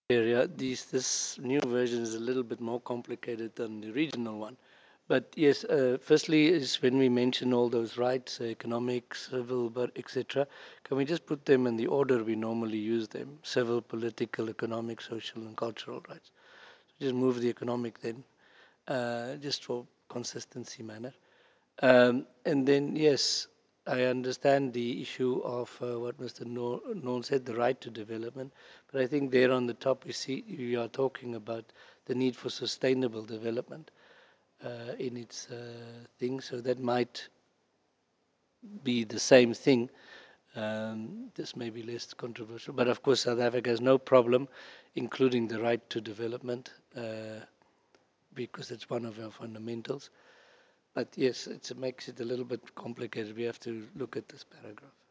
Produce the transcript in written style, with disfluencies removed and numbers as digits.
area, this new version is a little bit more complicated than the original one. But yes, firstly is when we mention all those rights, economic, civil, but etc. Can we just put them in the order we normally use them? Civil, political, economic, social, and cultural rights. So just move the economic then, just for consistency manner. And then, yes, I understand the issue of what Mr. Noel said, the right to development. But I think there on the top, you see, we are talking about the need for sustainable development in its thing. So that might be the same thing. This may be less controversial. But of course, South Africa has no problem including the right to development because it's one of our fundamentals. But yes, it makes it a little bit complicated. We have to look at this paragraph.